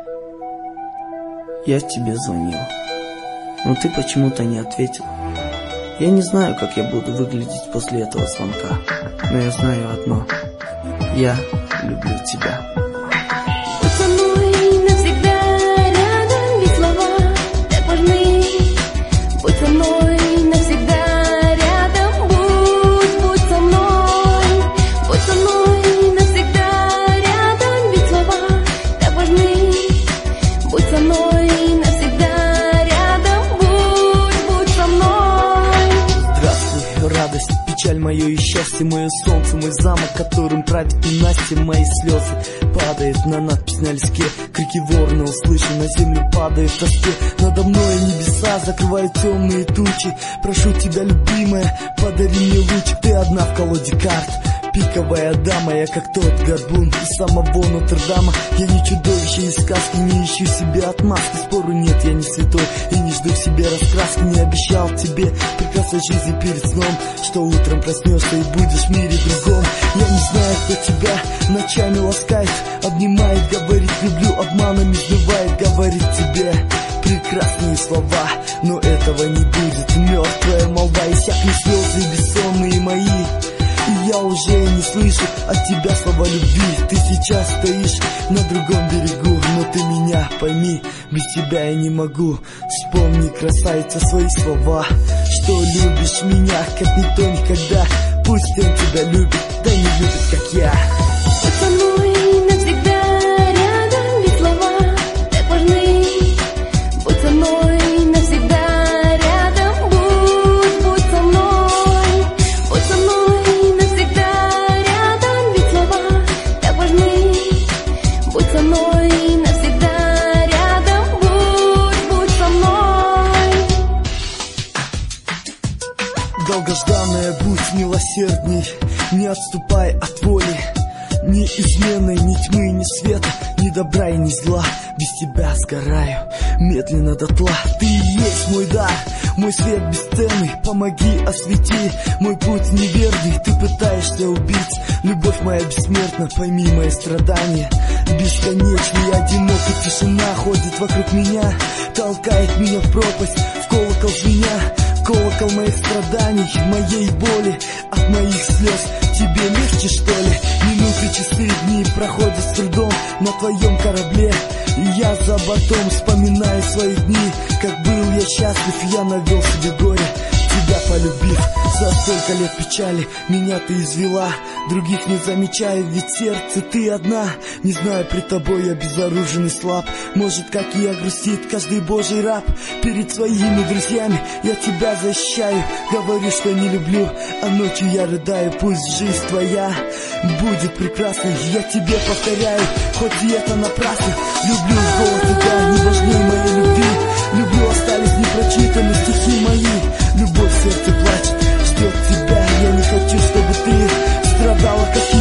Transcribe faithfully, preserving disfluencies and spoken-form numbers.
Я тебе звонил, но ты почему-то не ответил. Я не знаю, как я буду выглядеть после этого звонка, но я знаю одно: я люблю тебя. Будь со мной навсегда рядом, ведь слова так важны. Будь со мной навсегда рядом, будь, будь со мной. Будь со мной навсегда рядом, ведь слова так важны. Будь со мной навсегда рядом, будь, будь со мной. Здравствуй, радость, печаль, мое и счастье, мое солнце, мой замок, которым правит ненастье. Мои слезы падают на надпись на листке, крики ворона услышу, на землю падает в тоске. Надо мной небеса закрывают темные тучи. Прошу тебя, любимая, подари мне лучик. Ты одна в колоде карт, пиковая дама. Я как тот горбун из самого Нотр-Дама. Я не чудовище из сказки, не ищу себе отмазки. Спору нет, я не святой и не жду в себе раскраски. Не обещал тебе прекрасной жизни перед сном, что утром проснешься и будешь в мире другом. Я не знаю, кто тебя ночами ласкает, обнимает, говорит люблю, обманом избивает, говорит тебе прекрасные слова, но этого не будет. Мертвая молва, иссякнут слезы бессонные мои, и я уже не слышу от тебя слова любви. Ты сейчас стоишь на другом берегу, но ты меня пойми, без тебя я не могу. Вспомни, красавица, свои слова, что любишь меня, как никто никогда. Пусть он тебя любит, да не любит, как я. Будь со мной навсегда рядом, ведь слова так важны. Будь со мной навсегда рядом, будь, будь со мной. Будь со мной навсегда рядом, ведь слова так важны. Будь со мной навсегда рядом, будь, будь со мной. Долгожданная, будь милосердней, не отступай от воли. Ни измены, ни тьмы, ни света, ни добра и ни зла. Без тебя сгораю медленно дотла. Ты и есть мой дар, мой свет бесценный. Помоги, освети мой путь неверный. Ты пытаешься убить, любовь моя бессмертна. Пойми мои страдания бесконечные. Одинокая тишина ходит вокруг меня, толкает меня в пропасть, в колокол звеня. Колокол моих страданий, моей боли, от моих слез. Тебе легче, что ли? Минуты, часы, дни проходят с трудом на твоем корабле. И я за бортом вспоминаю свои дни, как был я счастлив, я навел себе горе. Тебя полюбив, за столько лет печали меня ты извела. Других не замечаю, ведь сердце ты одна. Не знаю, пред тобой я безоружен и слаб. Может, как и я, грустит каждый божий раб. Перед своими друзьями я тебя защищаю. Говорю, что не люблю, а ночью я рыдаю. Пусть жизнь твоя будет прекрасной, я тебе повторяю, хоть и это напрасно. Люблю голос тебя, не важнее моей любви. Люблю, остались непрочитаны стихи мои. Любовь в сердце плачет, ждет тебя. Я не хочу, чтобы ты страдала, как